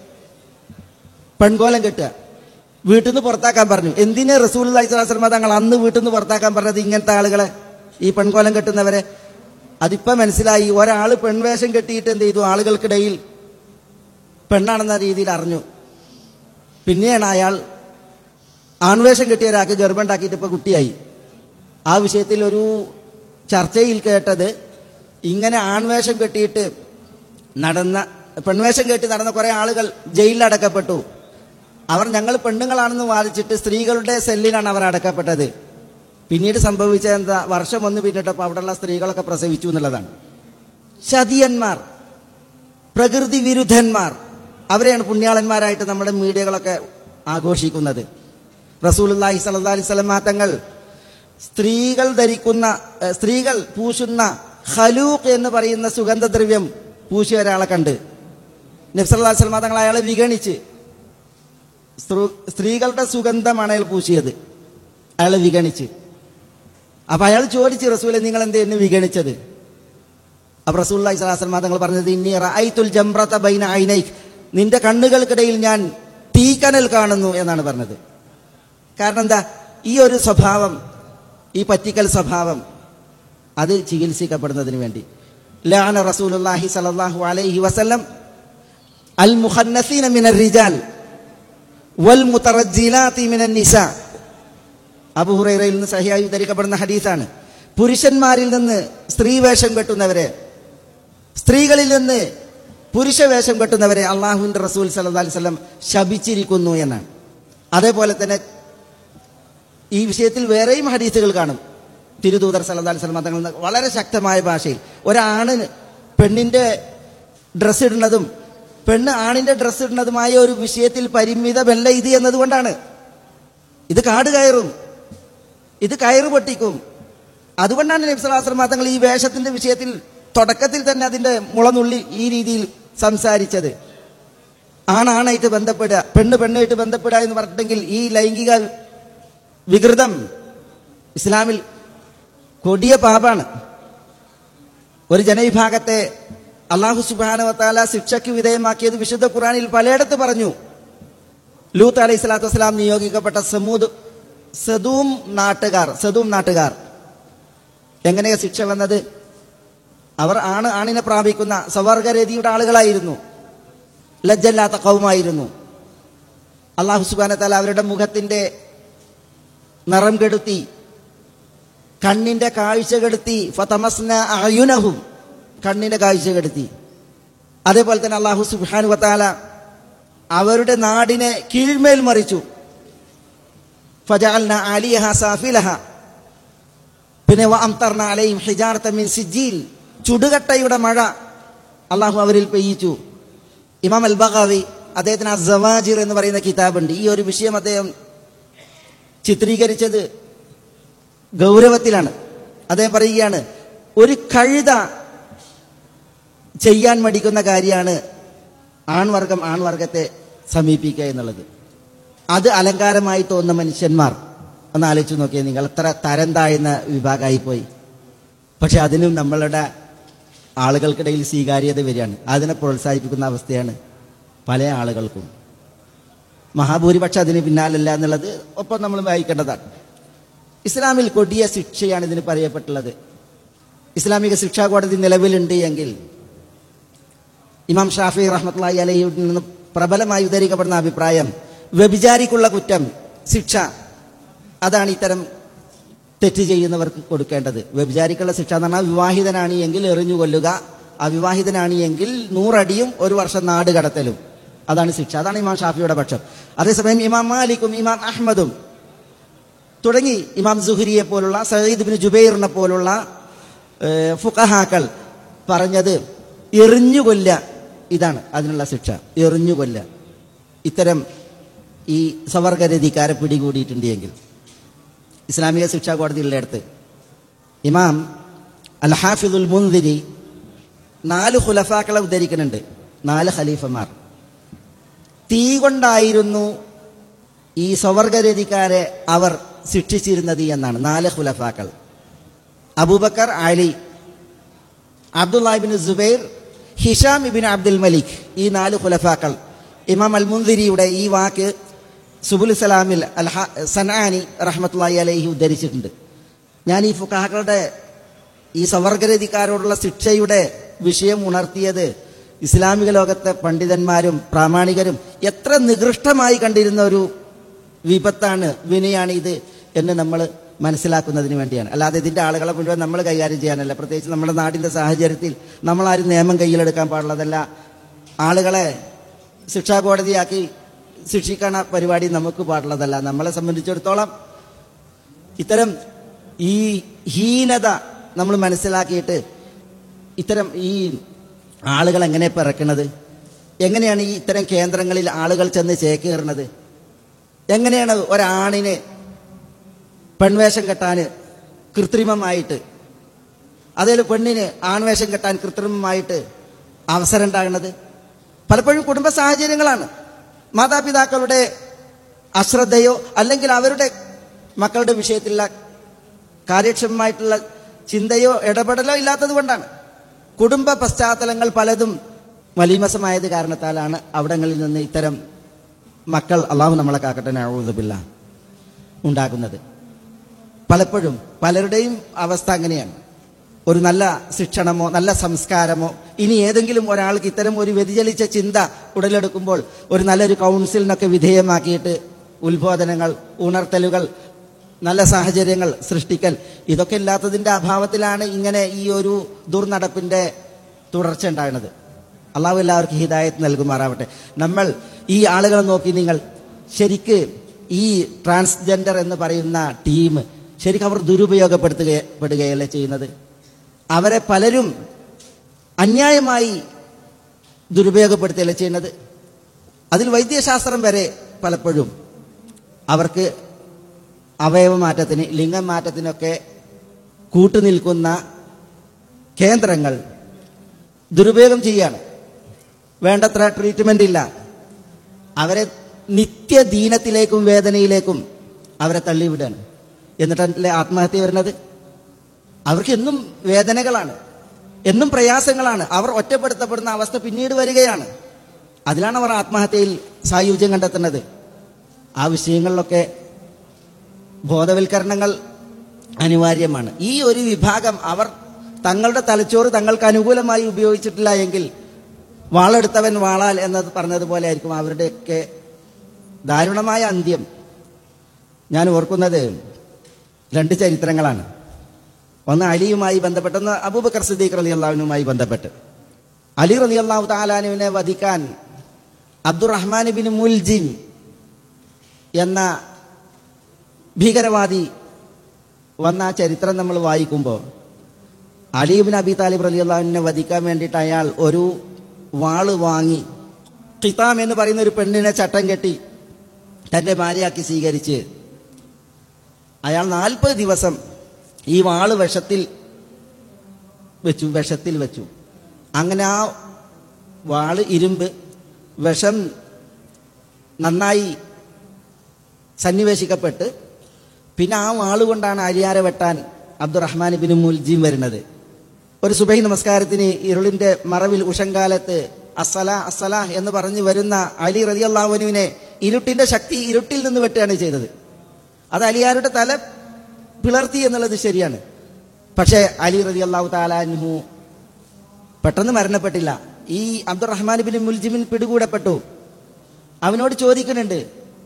പെൺകോലം കെട്ടുക, വീട്ടിൽ നിന്ന് പുറത്താക്കാൻ പറഞ്ഞു. എന്തിനാ റസൂലുള്ളാഹി സ്വല്ലല്ലാഹി അലൈഹി വസല്ലം തങ്ങൾ അന്ന് വീട്ടിൽ നിന്ന് പുറത്താക്കാൻ പറഞ്ഞത് ഇങ്ങനത്തെ ആളുകളെ, ഈ പെൺകോലം കെട്ടുന്നവരെ? അതിപ്പോൾ മനസ്സിലായി. ഒരാൾ പെൺവേഷം കെട്ടിയിട്ട് എന്ത് ചെയ്തു, ആളുകൾക്കിടയിൽ പെണ്ണാണെന്ന രീതിയിൽ അറിഞ്ഞു. പിന്നെയാണ് അയാൾ ആൺവേഷം കെട്ടിയ ഒരാൾക്ക് ഗർഭം ഉണ്ടാക്കിയിട്ട് ഇപ്പോൾ കുട്ടിയായി. ആ വിഷയത്തിൽ ഒരു ചർച്ചയിൽ കേട്ടത്, ഇങ്ങനെ ആൺവേഷം കെട്ടിയിട്ട് പെൺവേഷം കെട്ടി നടന്ന കുറേ ആളുകൾ ജയിലിലടക്കപ്പെട്ടു. അവർ ഞങ്ങൾ പെണ്ണുങ്ങളാണെന്ന് വാദിച്ചിട്ട് സ്ത്രീകളുടെ സെല്ലിലാണ് അവർ അടക്കപ്പെട്ടത്. പിന്നീട് സംഭവിച്ചത് എന്താ, വർഷം ഒന്ന് പിന്നിട്ടപ്പോൾ അവിടെയുള്ള സ്ത്രീകളൊക്കെ പ്രസവിച്ചു എന്നുള്ളതാണ്. ചതിയന്മാർ, പ്രകൃതി വിരുദ്ധന്മാർ, അവരെയാണ് പുണ്യാളന്മാരായിട്ട് നമ്മുടെ മീഡിയകളൊക്കെ ആഘോഷിക്കുന്നത്. റസൂലുള്ളാഹി സ്വല്ലല്ലാഹി അലൈഹി വസല്ലം തങ്ങൾ സ്ത്രീകൾ പൂശുന്ന ഖലൂഖ് എന്ന് പറയുന്ന സുഗന്ധദ്രവ്യം പൂശിയ ഒരാളെ കണ്ട് നബി സല്ലല്ലാഹു അലൈഹി വസല്ലം തങ്ങൾ അയാളെ വിഗണിച്ച്, സ്ത്രീകളുടെ സുഗന്ധമാണ് അയാൾ പൂശിയത്, അയാളെ വിഗണിച്ച്. അപ്പൊ അയാൾ ചോദിച്ചു, റസൂലെ നിങ്ങൾ എന്തേ എന്നെ വിഗണിച്ചത്? അപ്പൊ റസൂലുള്ളാഹി സ്വല്ലല്ലാഹു അലൈഹി വസല്ലം തങ്ങൾ പറഞ്ഞത്, ഇന്നി റഅയ്തുൽ ജംറത ബൈന ഐനൈക്, നിന്റെ കണ്ണുകൾക്കിടയിൽ ഞാൻ തീക്കനൽ കാണുന്നു എന്നാണ് പറഞ്ഞത്. കാരണം എന്താ? ഈ ഒരു സ്വഭാവം, ഈ പറ്റിക്കൽ സ്വഭാവം, അത് ചികിത്സിക്കപ്പെടുന്നതിന് വേണ്ടി ലഅന റസൂലുള്ളാഹി സ്വല്ലല്ലാഹു അലൈഹി വസല്ലം അൽ മുഖന്നസീന മിനർ റിജാൽ വൽ മുതറജ്ജിലാതി മിനൻ നിസാ. അബൂ ഹുറൈറയിൽ നിന്ന് സഹിഹായി ഉദ്ധരിക്കപ്പെടുന്ന ഹദീസാണ്. പുരുഷന്മാരിൽ നിന്ന് സ്ത്രീ വേഷം കെട്ടുന്നവരെ, സ്ത്രീകളിൽ നിന്ന് പുരുഷ വേഷം കെട്ടുന്നവരെ അള്ളാഹുവിന്റെ റസൂൽ സല്ലല്ലാഹു അലൈഹി വസല്ലം ശപിച്ചിരിക്കുന്നു എന്നാണ്. അതേപോലെ തന്നെ ഈ വിഷയത്തിൽ വേറെയും ഹദീസുകൾ കാണും. തിരുദൂതർ സല്ലല്ലാഹു അലൈഹി വസല്ലം തങ്ങൾ വളരെ ശക്തമായ ഭാഷയിൽ ഒരാണ് പെണ്ണിന്റെ ഡ്രസ്സ് ഇടുന്നതും പെണ്ണ് ആണിന്റെ ഡ്രസ്സ് ഇടുന്നതുമായ ഒരു വിഷയത്തിൽ പരിമിതമല്ല ഇത് എന്നതുകൊണ്ടാണ്. ഇത് കാട് കയറും, ഇത് കയറ് പൊട്ടിക്കും. അതുകൊണ്ടാണ് നബി സല്ലല്ലാഹു അലൈഹി വസല്ലം തങ്ങൾ ഈ വേഷത്തിന്റെ വിഷയത്തിൽ തുടക്കത്തിൽ തന്നെ അതിന്റെ മുളനുള്ളി ഈ രീതിയിൽ സംസാരിച്ചത്. ആണാണായിട്ട് ബന്ധപ്പെടുക, പെണ്ണ് പെണ്ണായിട്ട് ബന്ധപ്പെടുക എന്ന് പറഞ്ഞിട്ടുണ്ടെങ്കിൽ ഈ ലൈംഗിക വികൃതം ഇസ്ലാമിൽ കൊടിയ പാപാണ്. ഒരു ജനവിഭാഗത്തെ അല്ലാഹു സുബ്ഹാനഹു വ തആല ശിക്ഷയ്ക്ക് വിധേയമാക്കിയത് വിശുദ്ധ ഖുർആനിൽ പലയിടത്ത് പറഞ്ഞു. ലൂത്ത് അലൈഹി സ്വലാത്തു വസ്സലാം നിയോഗിക്കപ്പെട്ട സദൂം നാട്ടുകാർ എങ്ങനെയാ ശിക്ഷ വന്നത്? അവർ ആണിനെ പ്രാപിക്കുന്ന സ്വവർഗരതിയുടെ ആളുകളായിരുന്നു, ലജ്ജല്ലാത്ത ഖൗമായിരുന്നു. അല്ലാഹു സുബ്ഹാനഹു വ തആല അവരുടെ മുഖത്തിന്റെ നിറം കെടുത്തി, കണ്ണിന്റെ കാഴ്ച കെടുത്തി. ഫതമസ്ന അയുനഹും, കണ്ണിന്റെ കാഴ്ച കെടുത്തി. അതേപോലെ തന്നെ അല്ലാഹു സുബ്ഹാനഹു വ തആല അവരുടെ നാടിനെ കീഴ്മേൽ മറിച്ചു. ഫജഅൽന അലിയഹ സാഫിലഹ, പിന്നെ വഅംതർന അലൈഹിം ഹിജാറത മിൻ സിജീൽ, ചുടുകട്ടയുടെ മഴ അല്ലാഹു അവരിൽ പെയ്യിച്ചു. ഇമാം അൽ ബഗാവി അദ്ദേഹത്തിന് അസ്സവാജിർ എന്ന് പറയുന്ന കിതാബുണ്ട്. ഈ ഒരു വിഷയം അദ്ദേഹം ചിത്രീകരിച്ചത് ഗൗരവത്തിലാണ്. അദ്ദേഹം പറയുകയാണ്, ഒരു കഴുത ചെയ്യാൻ മടിക്കുന്ന കാര്യമാണ് ആൺവർഗത്തെ സമീപിക്കുക എന്നുള്ളത്. അത് അലങ്കാരമായി തോന്നുന്ന മനുഷ്യന്മാർ ഒന്ന് ആലോചിച്ച് നോക്കിയാൽ നിങ്ങൾ എത്ര തരം താഴ്ന്ന വിഭാഗമായിപ്പോയി. പക്ഷെ അതിനും നമ്മളുടെ ആളുകൾക്കിടയിൽ സ്വീകാര്യത വരികയാണ്. അതിനെ പ്രോത്സാഹിപ്പിക്കുന്ന അവസ്ഥയാണ് പല ആളുകൾക്കും. മഹാഭൂരിപക്ഷം അതിന് പിന്നാലല്ല എന്നുള്ളത് ഒപ്പം നമ്മൾ വായിക്കേണ്ടതാണ്. ഇസ്ലാമിൽ കൊടിയ ശിക്ഷയാണ് ഇതിന് പറയപ്പെട്ടുള്ളത്. ഇസ്ലാമിക ശിക്ഷാ കോടതി നിലവിലുണ്ട് എങ്കിൽ ഇമാം ഷാഫി റഹ്മത്തുള്ളാഹി അലൈഹിയിൽ നിന്ന് പ്രബലമായി ഉദ്ധരിക്കപ്പെടുന്ന അഭിപ്രായം, വ്യഭിചാരിക്കുള്ള കുറ്റം ശിക്ഷ അതാണ് ഇത്തരം തെറ്റ് ചെയ്യുന്നവർക്ക് കൊടുക്കേണ്ടത്. വ്യഭിചാരിക്കുള്ള ശിക്ഷ എന്ന് പറഞ്ഞാൽ വിവാഹിതനാണ് എങ്കിൽ എറിഞ്ഞു കൊല്ലുക, അവിവാഹിതനാണ് എങ്കിൽ 100 അടിയും 1 വർഷം നാട് കടത്തലും, അതാണ് ശിക്ഷ. അതാണ് ഇമാം ഷാഫിയുടെ പക്ഷം. അതേസമയം ഇമാം മാലിക്കും ഇമാം അഹ്മദും തുടങ്ങി ഇമാം സുഹരിയെ പോലുള്ള, സഈദ് ഇബ്നു ജുബൈറിനെ പോലുള്ള ഫുഖഹാക്കൾ പറഞ്ഞത് എറിഞ്ഞുകൊല്ല, ഇതാണ് അതിനുള്ള ശിക്ഷ, എറിഞ്ഞുകൊല്ല. ഇത്തരം ഈ സ്വവർഗരതിക്കാരെ പിടികൂടിയിട്ടുണ്ട് എങ്കിൽ ഇസ്ലാമിക ശിക്ഷാ കോടതിയുള്ളയിടത്ത് ഇമാം അൽ ഹാഫിദുൽ മുൻദിരി 4 ഖുലഫാക്കളെ ഉദ്ധരിക്കുന്നുണ്ട്. 4 ഖലീഫമാർ തീ കൊണ്ടായിരുന്നു ഈ സ്വവർഗരതിക്കാരെ അവർ ശിക്ഷിച്ചിരുന്നത് എന്നാണ്. 4 ഖുലഫാക്കൾ: Abu Bakr, Ali, Abdullah ibn Zubair, Hisham ibn Abdul Malik. ഈ 4 ഖുലഫാക്കൾ. ഇമാം അൽ മുൻദിരിയുടെ ഈ വാക്ക് സുബുൽ സലാമിൽ സൻആനി റഹ്മത്തുള്ളാഹി അലൈഹി ഉദ്ധരിച്ചിട്ടുണ്ട്. ഞാൻ ഈ ഫുഖഹാക്കളുടെ ഈ സ്വവർഗരതിക്കാരോടുള്ള ശിക്ഷയുടെ വിഷയം ഉണർത്തിയത് ഇസ്ലാമിക ലോകത്തെ പണ്ഡിതന്മാരും പ്രാമാണികരും എത്ര നികൃഷ്ടമായി കണ്ടിരുന്ന ഒരു വിപത്താണ്, വിനയാണ് ഇത് എന്ന് നമ്മൾ മനസ്സിലാക്കുന്നതിന് വേണ്ടിയാണ്. അല്ലാതെ ഇതിൻ്റെ ആളുകളെ മുഴുവൻ നമ്മൾ കൈകാര്യം ചെയ്യാനല്ല. പ്രത്യേകിച്ച് നമ്മുടെ നാടിൻ്റെ സാഹചര്യത്തിൽ നമ്മളാരും നിയമം കയ്യിലെടുക്കാൻ പാടുള്ളതല്ല. ആളുകളെ ശിക്ഷാ കോടതിയാക്കി ശിക്ഷിക്കണ പരിപാടി നമുക്ക് പാടുള്ളതല്ല. നമ്മളെ സംബന്ധിച്ചിടത്തോളം ഇത്തരം ഈ ഹീനത നമ്മൾ മനസ്സിലാക്കിയിട്ട് ഇത്തരം ഈ ആളുകൾ എങ്ങനെ പിറക്കുന്നത്, എങ്ങനെയാണ് ഈ ഇത്തരം കേന്ദ്രങ്ങളിൽ ആളുകൾ ചെന്ന് ചേക്കേറുന്നത്, എങ്ങനെയാണ് ഒരാണിന് പെൺവേഷം കെട്ടാൻ കൃത്രിമമായിട്ട്, അതേൽ പെണ്ണിന് ആൺവേഷം കെട്ടാൻ കൃത്രിമമായിട്ട് അവസരം ഉണ്ടാകുന്നത്? പലപ്പോഴും കുടുംബ സാഹചര്യങ്ങളാണ്. മാതാപിതാക്കളുടെ അശ്രദ്ധയോ അല്ലെങ്കിൽ അവരുടെ മക്കളുടെ വിഷയത്തിലുള്ള കാര്യക്ഷമമായിട്ടുള്ള ചിന്തയോ ഇടപെടലോ ഇല്ലാത്തത് കൊണ്ടാണ്. കുടുംബ പശ്ചാത്തലങ്ങൾ പലതും മലീമസമായത് കാരണത്താലാണ് അവിടങ്ങളിൽ നിന്ന് ഇത്തരം മക്കൾ, അള്ളാഹു നമ്മളെ കാക്കട്ടെ, നഊദു ബില്ലാഹ്, ഉണ്ടാകുന്നത്. പലപ്പോഴും പലരുടെയും അവസ്ഥ അങ്ങനെയാണ്. ഒരു നല്ല ശിക്ഷണമോ നല്ല സംസ്കാരമോ, ഇനി ഏതെങ്കിലും ഒരാൾക്ക് ഇത്തരം ഒരു വ്യതിചലിച്ച ചിന്ത ഉടലെടുക്കുമ്പോൾ ഒരു നല്ലൊരു കൗൺസിലിനൊക്കെ വിധേയമാക്കിയിട്ട് ഉത്ബോധനങ്ങൾ, ഉണർത്തലുകൾ, നല്ല സാഹചര്യങ്ങൾ സൃഷ്ടിക്കൽ, ഇതൊക്കെ ഇല്ലാത്തതിൻ്റെ അഭാവത്തിലാണ് ഇങ്ങനെ ഈ ഒരു ദുർനടപ്പിൻ്റെ തുടർച്ച ഉണ്ടാകുന്നത്. അള്ളാഹു എല്ലാവർക്കും ഹിദായത്ത് നൽകുമാറാവട്ടെ. നമ്മൾ ഈ ആളുകളെ നോക്കി നിങ്ങൾ ശരിക്ക് ഈ ട്രാൻസ്ജെൻഡർ എന്ന് പറയുന്ന ടീം ശരിക്കും അവർ ദുരുപയോഗപ്പെടുത്തുകയല്ലേ ചെയ്യുന്നത്. അവരെ പലരും അന്യായമായി ദുരുപയോഗപ്പെടുത്തുകയല്ലേ ചെയ്യുന്നത്. അതിൽ വൈദ്യശാസ്ത്രം വരെ പലപ്പോഴും അവർക്ക് അവയവമാറ്റത്തിന്, ലിംഗമാറ്റത്തിനൊക്കെ കൂട്ടുനിൽക്കുന്ന കേന്ദ്രങ്ങൾ ദുരുപയോഗം ചെയ്യുകയാണ്. വേണ്ടത്ര ട്രീറ്റ്മെൻ്റ് ഇല്ല. അവരെ നിത്യദീനത്തിലേക്കും വേദനയിലേക്കും അവരെ തള്ളിവിടുകയാണ്. എന്നിട്ടല്ലേ ആത്മഹത്യ വരുന്നത്? അവർക്ക് എന്നും വേദനകളാണ്, എന്നും പ്രയാസങ്ങളാണ്. അവർ ഒറ്റപ്പെടുത്തപ്പെടുന്ന അവസ്ഥ പിന്നീട് വരികയാണ്. അതിലാണ് അവർ ആത്മഹത്യയിൽ സായുജ്യം കണ്ടെത്തുന്നത്. ആ വിഷയങ്ങളിലൊക്കെ ബോധവൽക്കരണങ്ങൾ അനിവാര്യമാണ്. ഈ ഒരു വിഭാഗം അവർ തങ്ങളുടെ തലച്ചോറ് തങ്ങൾക്ക് അനുകൂലമായി ഉപയോഗിച്ചിട്ടില്ല എങ്കിൽ വാളെടുത്തവൻ വാളാൽ എന്നത് പറഞ്ഞതുപോലെ ആയിരിക്കും അവരുടെയൊക്കെ ദാരുണമായ അന്ത്യം. ഞാൻ ഓർക്കുന്നത് 2 ചരിത്രങ്ങളാണ്. ഒന്ന് അലിയുമായി ബന്ധപ്പെട്ട്, ഒന്ന് അബൂബക്കർ സിദ്ദീഖ് റളിയല്ലാഹു അൻഹുമായി ബന്ധപ്പെട്ട്. അലി റളിയല്ലാഹു തആല അൻഹുവിനെ വധിക്കാൻ അബ്ദുറഹ്മാൻ ബിൻ മുൽജിം എന്ന ഭീകരവാദി വന്ന ആ ചരിത്രം നമ്മൾ വായിക്കുമ്പോൾ അലി ഇബ്നു അബി താലിബ് റളിയല്ലാഹു അൻഹുവിനെ വധിക്കാൻ വേണ്ടിയിട്ട് അയാൾ ഒരു വാള് വാങ്ങി ഖിതാം എന്ന് പറയുന്ന ഒരു പെണ്ണിനെ ചട്ടം കെട്ടി തൻ്റെ ഭാര്യയാക്കി സ്വീകരിച്ച് അയാൾ 40 ദിവസം ഈ വാള് വിഷത്തിൽ വെച്ചു. അങ്ങനെ ആ വാള് ഇരുമ്പ്, വിഷം നന്നായി സന്നിവേശിക്കപ്പെട്ട് പിന്നെ ആ വാള് കൊണ്ടാണ് അലിയാരെ വെട്ടാൻ അബ്ദുറഹ്മാൻ ബിൻ മുൽജിം വരുന്നത്. ഒരു സുബഹി നമസ്കാരത്തിന് ഇരുളിന്റെ മറവിൽ ഉഷങ്കാലത്ത് അസ്സലാ എന്ന് പറഞ്ഞു വരുന്ന അലി റളിയല്ലാഹു അൻഹുവിനെ ഇരുട്ടിന്റെ ശക്തി ഇരുട്ടിൽ നിന്ന് വെട്ടുകയാണ് ചെയ്തത്. അത് അലിയാരുടെ തല പിളർത്തി എന്നുള്ളത് ശരിയാണ്. പക്ഷേ അലി റളിയല്ലാഹു തആല അൻഹു പെട്ടെന്ന് മരണപ്പെട്ടില്ല. ഈ അബ്ദുറഹ്മാൻ ബിൻ മുൽജിമിൻ പിടികൂടപ്പെട്ടു. അവനോട് ചോദിക്കുന്നുണ്ട്,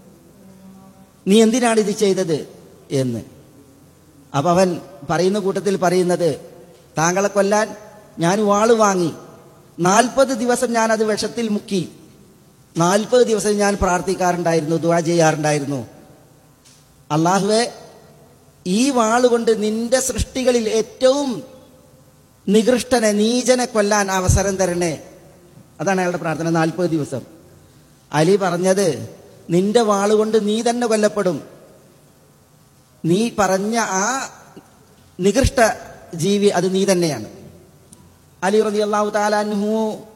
നീ എന്തിനാണ് ഇത് ചെയ്തത് എന്ന്. അപ്പൊ അവൻ പറയുന്ന കൂട്ടത്തിൽ പറയുന്നത്, താങ്കളെ കൊല്ലാൻ ഞാൻ വാള് വാങ്ങി, 40 ദിവസം ഞാൻ അത് വിഷത്തിൽ മുക്കി, 40 ദിവസം ഞാൻ പ്രാർത്ഥിക്കാറുണ്ടായിരുന്നു, ദുആ ചെയ്യാറുണ്ടായിരുന്നു. അല്ലാഹുവേ, ഈ വാളുകൊണ്ട് നിന്റെ സൃഷ്ടികളിൽ ഏറ്റവും നികൃഷ്ടനെ, നീചനെ കൊല്ലാൻ അവസരം തരണേ. അതാണ് അയാളുടെ പ്രാർത്ഥന. 40 ദിവസം. അലി പറഞ്ഞത്, നിന്റെ വാളുകൊണ്ട് നീ തന്നെ കൊല്ലപ്പെടും. നീ പറഞ്ഞ ആ നികൃഷ്ട ജീവി അത് നീ തന്നെയാണ്. അലി റളിയല്ലാഹു തആല അൻഹു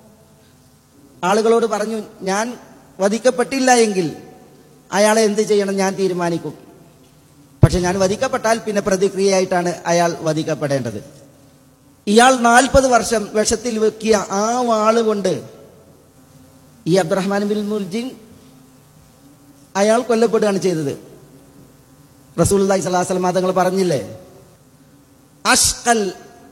ആളുകളോട് പറഞ്ഞു, ഞാൻ വധിക്കപ്പെട്ടില്ല എങ്കിൽ അയാളെ എന്ത് ചെയ്യണം ഞാൻ തീരുമാനിക്കും. പക്ഷെ ഞാൻ വധിക്കപ്പെട്ടാൽ പിന്നെ പ്രതിക്രിയയായിട്ടാണ് അയാൾ വധിക്കപ്പെടേണ്ടത്. ഇയാൾ 40 വർഷം വിഷത്തിൽ വെക്കിയ ആ വാള് കൊണ്ട് ഈ അബ്ദുറഹ്മാൻ ബിൻ മുൽജിം അയാൾ കൊല്ലപ്പെടുകയാണ് ചെയ്തത്. റസൂലുള്ളാഹി സ്വല്ലല്ലാഹു അലൈഹി വസല്ലം തങ്ങൾ പറഞ്ഞില്ലേ, അഷ്ഖൽ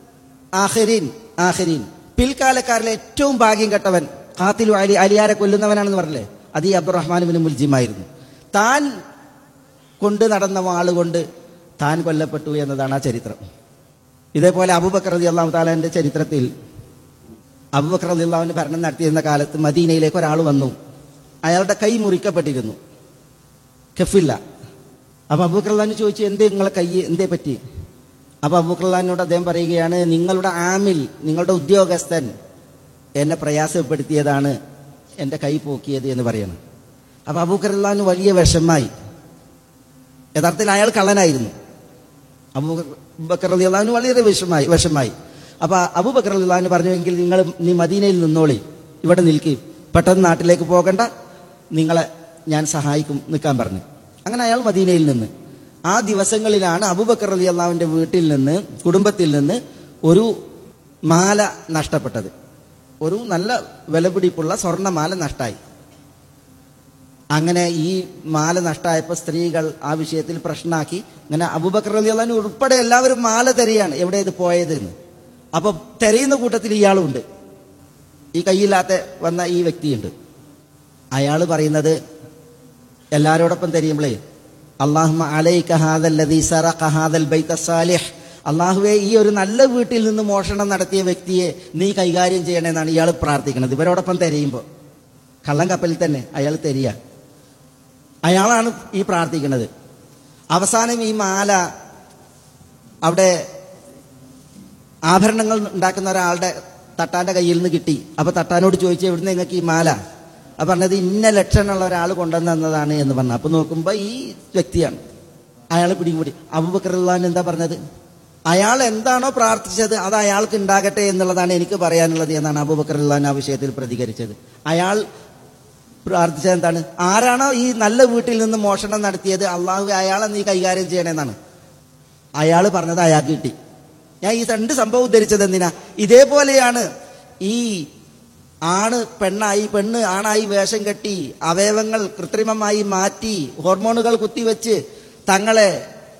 ആഖിരീൻ, പിൽക്കാലക്കാരിലെ ഏറ്റവും ഭാഗ്യം കെട്ടവൻ ഖാതിലു അലി, അലിയാരെ കൊല്ലുന്നവനാണെന്ന് പറഞ്ഞില്ലേ, അത് ഈ അബ്ദുറഹ്മാൻ ബിൻ മുൽജിം ആയിരുന്നു. താൻ കൊണ്ട് നടന്ന വാളുകൊണ്ട് താൻ കൊല്ലപ്പെട്ടു എന്നതാണ് ആ ചരിത്രം. ഇതേപോലെ അബൂബക്കർ റളിയല്ലാഹു തആലയുടെ ചരിത്രത്തിൽ, അബൂബക്കർ റളിയല്ലാഹു അൻഹു ഭരണം നടത്തിയിരുന്ന കാലത്ത് മദീനയിലേക്ക് ഒരാൾ വന്നു. അയാളുടെ കൈ മുറിക്കപ്പെട്ടിരുന്നു, കെഫില്ല. അപ്പൊ അബൂബക്കർ റളിയല്ലാഹു അൻഹു ചോദിച്ചു, എന്തേ നിങ്ങളെ കൈ എന്തേ പറ്റി? അപ്പൊ അബൂബക്കർ റളിയല്ലാഹു അൻഹുവിനോട് അദ്ദേഹം പറയുകയാണ്, നിങ്ങളുടെ ആമിൽ, നിങ്ങളുടെ ഉദ്യോഗസ്ഥൻ എന്നെ പ്രയാസപ്പെടുത്തിയതാണ് എൻ്റെ കൈ പോക്കിയത് എന്ന് പറയണം. അപ്പൊ അബൂബക്കർ റളിയല്ലാഹു അൻഹു വലിയ വിഷമായി. യഥാർത്ഥത്തിൽ അയാൾ കള്ളനായിരുന്നു. അബൂബക്കർ റളിയല്ലാഹു അൻഹു വളരെ വിഷമായി. അപ്പൊ അബൂബക്കർ റളിയല്ലാഹു അൻഹു പറഞ്ഞു, എങ്കിൽ നീ മദീനയിൽ നിന്നോളി, ഇവിടെ നിൽക്കി, പെട്ടെന്ന് നാട്ടിലേക്ക് പോകണ്ട, നിങ്ങളെ ഞാൻ സഹായിക്കും, നിൽക്കാൻ പറഞ്ഞു. അങ്ങനെ അയാൾ മദീനയിൽ നിന്ന് ആ ദിവസങ്ങളിലാണ് അബൂബക്കർ റളിയല്ലാഹുവിന്റെ വീട്ടിൽ നിന്ന്, കുടുംബത്തിൽ നിന്ന് ഒരു മാല നഷ്ടപ്പെട്ടത്. ഒരു നല്ല വിലപിടിപ്പുള്ള സ്വർണ്ണമാല നഷ്ടമായി. അങ്ങനെ ഈ മാല നഷ്ടമായപ്പോൾ സ്ത്രീകൾ ആ വിഷയത്തിൽ പ്രശ്നമാക്കി. അങ്ങനെ അബൂബക്കർ റളിയല്ലാഹു ഉൾപ്പെടെ എല്ലാവരും മാല തിരയാണ്, എവിടെ ഇത് പോയതെന്ന്. അപ്പോൾ തിരയുന്ന കൂട്ടത്തിൽ ഇയാളുണ്ട്, ഈ കയ്യില്ലാത്ത വന്ന ഈ വ്യക്തിയുണ്ട്. അയാൾ പറയുന്നത് എല്ലാവരോടൊപ്പം തിരയുമ്പോഴേ, അല്ലാഹുമ്മ അലൈക ഹാദല്ലദീ സറഖ ഹാദൽ ബൈത സാലിഹ്, അള്ളാഹുവെ ഈ ഒരു നല്ല വീട്ടിൽ നിന്ന് മോഷണം നടത്തിയ വ്യക്തിയെ നീ കൈകാര്യം ചെയ്യണമെന്നാണ് ഇയാൾ പ്രാർത്ഥിക്കുന്നത്. ഇവരോടൊപ്പം തിരയുമ്പോൾ കള്ളം കപ്പലിൽ തന്നെ അയാൾ തിരയ, അയാളാണ് ഈ പ്രാർത്ഥിക്കുന്നത്. അവസാനം ഈ മാല അവിടെ ആഭരണങ്ങൾ ഉണ്ടാക്കുന്ന ഒരാളുടെ തട്ടാൻ്റെ കയ്യിൽ നിന്ന് കിട്ടി. അപ്പോൾ തട്ടാനോട് ചോദിച്ചു, എവിടുന്ന് നിങ്ങൾക്ക് ഈ മാല? അപ്പോൾ പറഞ്ഞത് ഇന്ന ലക്ഷണമുള്ള ഒരാൾ കൊണ്ടുവന്നതാണ് എന്ന് പറഞ്ഞു. അപ്പോൾ നോക്കുമ്പോൾ ഈ വ്യക്തിയാണ്. അയാൾ പിടികൂടി. അബൂബക്കർ റളിയല്ലാഹു എന്താ പറഞ്ഞത്? അയാൾ എന്താണോ പ്രാർത്ഥിച്ചത് അത് അയാൾക്ക് ഉണ്ടാകട്ടെ എന്നുള്ളതാണ് എനിക്ക് പറയാനുള്ളത് എന്നാണ് അബൂബക്കർ റളിയല്ലാഹു ആ വിഷയത്തിൽ പ്രതികരിച്ചത്. അയാൾ പ്രാർത്ഥിച്ചത് എന്താണ്? ആരാണോ ഈ നല്ല വീട്ടിൽ നിന്ന് മോഷണം നടത്തിയത്, അള്ളാഹു അയാളെ നീ കൈകാര്യം ചെയ്യണമെന്നാണ്. അയാൾ പറഞ്ഞത് അയാൾക്ക് കിട്ടി. ഞാൻ ഈ രണ്ട് സംഭവം ഉദ്ധരിച്ചത് എന്തിനാ? ഇതേപോലെയാണ് ഈ ആണ് പെണ്ണായി, പെണ്ണ് ആണായി വേഷം കെട്ടി അവയവങ്ങൾ കൃത്രിമമായി മാറ്റി ഹോർമോണുകൾ കുത്തിവെച്ച് തങ്ങളെ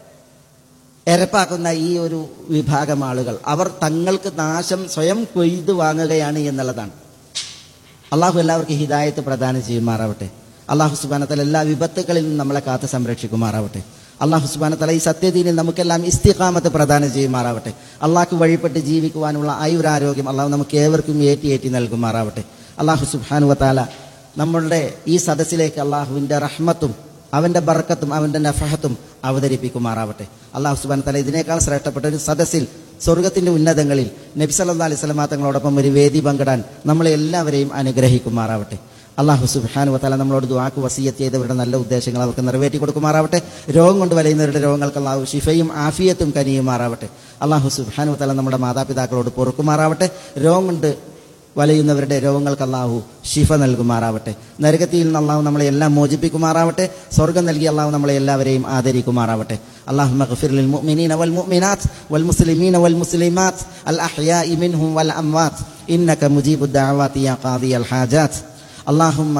എരപ്പാക്കുന്ന ഈ ഒരു വിഭാഗം ആളുകൾ, അവർ തങ്ങൾക്ക് നാശം സ്വയം കൊയ്തു വാങ്ങുകയാണ് എന്നുള്ളതാണ്. അള്ളാഹു എല്ലാവർക്കും ഹിദായത്ത് പ്രദാനം ചെയ്യുമാറാവട്ടെ. അള്ളാഹു സുബ്ഹാനഹു വ തആല എല്ലാ വിപത്തുകളിൽ നിന്നും നമ്മളെ കാത്ത് സംരക്ഷിക്കുമാറാവട്ടെ. അള്ളാഹു സുബ്ഹാനഹു വ തആല ഈ സത്യദീനിൽ നമുക്കെല്ലാം ഇസ്തിഖാമത്ത് പ്രദാനം ചെയ്യുമാറാവട്ടെ. അള്ളാഹ്ക്ക് വഴിപ്പെട്ട് ജീവിക്കുവാനുള്ള ആയുരാരോഗ്യം അള്ളാഹു നമുക്ക് ഏവർക്കും ഏറ്റി നൽകുമാറാവട്ടെ. അള്ളാഹു സുബ്ഹാനഹു വ തആല നമ്മളുടെ ഈ സദസ്സിലേക്ക് അള്ളാഹുവിൻ്റെ റഹ്മത്തും അവൻ്റെ ബർക്കത്തും അവൻ്റെ നഫഹത്തും അവതരിപ്പിക്കുമാറാവട്ടെ. അള്ളാഹു സുബ്ഹാനഹു വ തആല ഇതിനേക്കാൾ ശ്രേഷ്ഠപ്പെട്ട ഒരു സദസ്സിൽ സ്വർഗത്തിൻ്റെ ഉന്നതങ്ങളിൽ നബി സല്ലല്ലാഹു അലൈഹി വസല്ലം തങ്ങളോടൊപ്പം ഒരു വേദി പങ്കിടാൻ നമ്മളെ എല്ലാവരെയും അനുഗ്രഹിക്കുമാറാവട്ടെ. അള്ളാഹു സുബ്ഹാനഹു വ തആല നമ്മളോട് ദുആക്ക് വസിയ്യത്ത് ചെയ്തവരുടെ നല്ല ഉദ്ദേശങ്ങൾ അവർക്ക് നിറവേറ്റി കൊടുക്കുമാറാവട്ടെ. രോഗം കൊണ്ട് വലയുന്നവരുടെ രോഗങ്ങൾക്ക് അള്ളാഹു ശിഫയും ആഫിയത്തും കനിയുമാറാവട്ടെ. അള്ളാഹു സുബ്ഹാനഹു വ തആല നമ്മുടെ മാതാപിതാക്കളോട് പൊറുക്കുമാറാവട്ടെ. രോഗം കൊണ്ട് വലയുന്നവരുടെ രോഗങ്ങൾക്ക് അള്ളാഹു ശിഫ നൽകുമാറാവട്ടെ. നരകത്തിൽ നിന്ന് അള്ളാഹു നമ്മളെ എല്ലാം മോചിപ്പിക്കുമാറാവട്ടെ. സ്വർഗം നൽകി അള്ളാഹു നമ്മളെ എല്ലാവരെയും ആദരിക്കുമാറാവട്ടെ. അല്ലാഹുമ്മ ഗ്ഫിർ ലിൽ മുഅ്മിനീന വൽ മുഅ്മിനാത്ത് വൽ മുസ്ലിമീന വൽ മുസ്ലിമാത്ത് അൽ അഹ്യാഇ മിൻഹും വൽ അംവാത്ത് ഇന്നക മുജീബുദ് ദഅവാതി യാ ഖാദിയൽ ഹാജാത്ത്. اللهم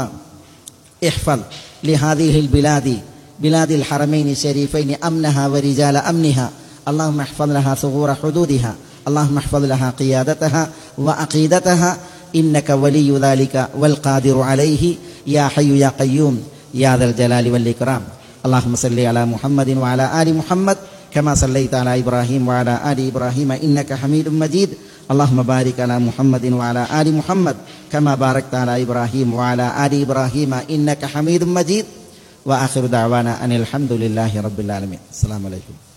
احفظ لهذه البلاد بلاد الحرمين الشريفين أمنها ورجال أمنها. اللهم احفظ لها ثغور حدودها. اللهم احفظ لها قيادتها وعقيدتها إنك ولي ذلك والقادر عليه يا حي يا قيوم يا ذا الجلال والإكرام. اللهم صل على محمد وعلى آل محمد كما صليت على إبراهيم وعلى آل إبراهيم إنك حميد مجيد. اللهم بارك على محمد وعلى آل محمد كما باركت على إبراهيم وعلى آل إبراهيم إنك حميد مجيد. وآخر دعوانا أن الحمد لله رب العالمين. السلام عليكم.